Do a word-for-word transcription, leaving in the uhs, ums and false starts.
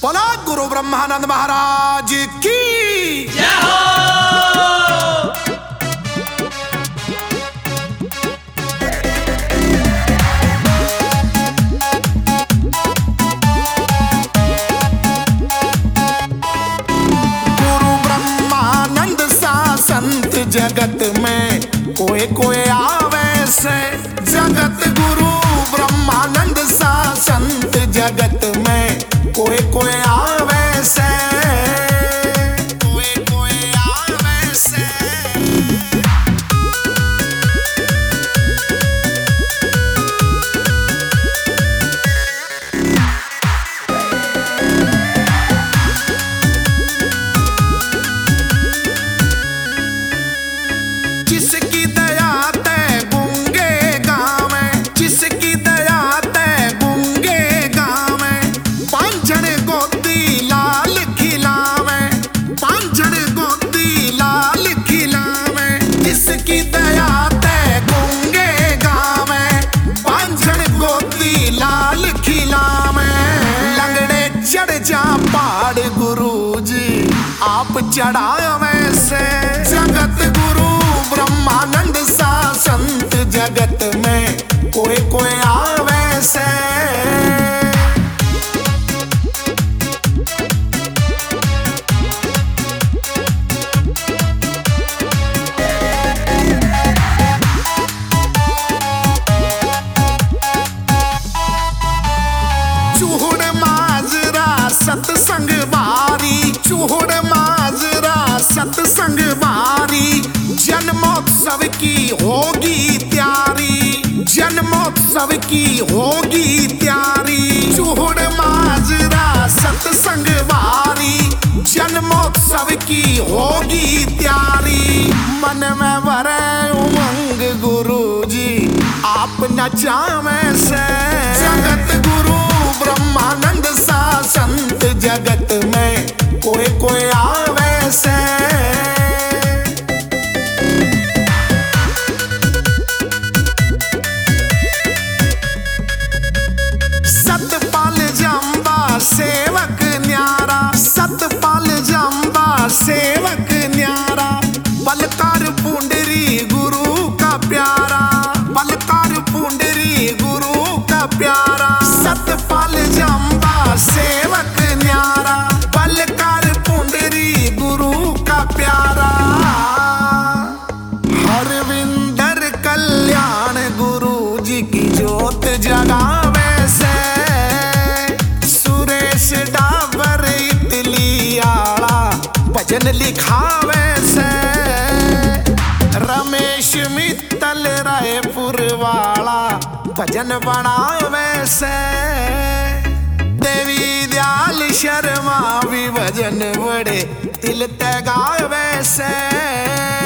बोला गुरु ब्रह्मानंद महाराज की जय हो। गुरु ब्रह्मानंद सा संत जगत में कोई कोई आवे से। जगत गुरु ब्रह्मानंद सा संत जगत में कोई कोई आवे से। कोई कोई आवे से। जिसकी दया ते गूंगे गावे, जिसकी दया ते गूंगे गावे, पांझण गोदी लाल खिलावे, पांझण गोदी लाल खिलावे। जिसकी दया ते गूंगे गावे, पांझण गोदी लाल खिलावे। लंगड़े चढ़ जा पहाड़ गुरु जी आप चढ़ावे से। जगत गुरु ब्रह्मानंद सा संत जगत में कोई कोई आवे से। चूहड़ माजरा सतसंग बारी, चूहड़ माजरा सतसंग बारी। जन्मोत्सव की होगी त्यारी, जन्मोत्सव की होगी त्यारी। चूहड़ माजरा सतसंग बारी, जन्मोत्सव की होगी त्यारी। मन में भरे उमंग गुरु जी आप नचावे से। जगत गुरु ब्रह्मानंद सा संत जगत में कोई कोई आवे से। सतपाल जंबा सेवक न्यारा, सतपाल जंबा सेवक न्यारा। बलकार पुंडरी गुरु का प्यारा, बलकार पुंडरी गुरु का प्यारा। सतपाल जंबा सेवक न्यारा, बलकार पुंडरी गुरु का प्यारा। हरविंदर कल्याण गुरु जी की जोत जगावे से। सुरेश डाबर इटली आला भजन लिखावे से। रमेश मित्तल रायपुर वाला भजन बनावे से। देवी दयाल शर्मा भी भजन बड़े दिल ते गावे से।